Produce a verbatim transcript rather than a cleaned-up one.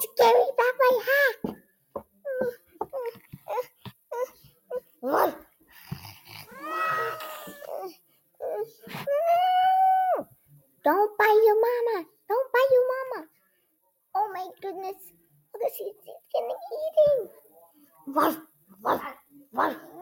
scary about my hat. What? Don't bite your mama. Don't bite your mama. Oh my goodness. Look, she's, she's getting eating. What? What? What?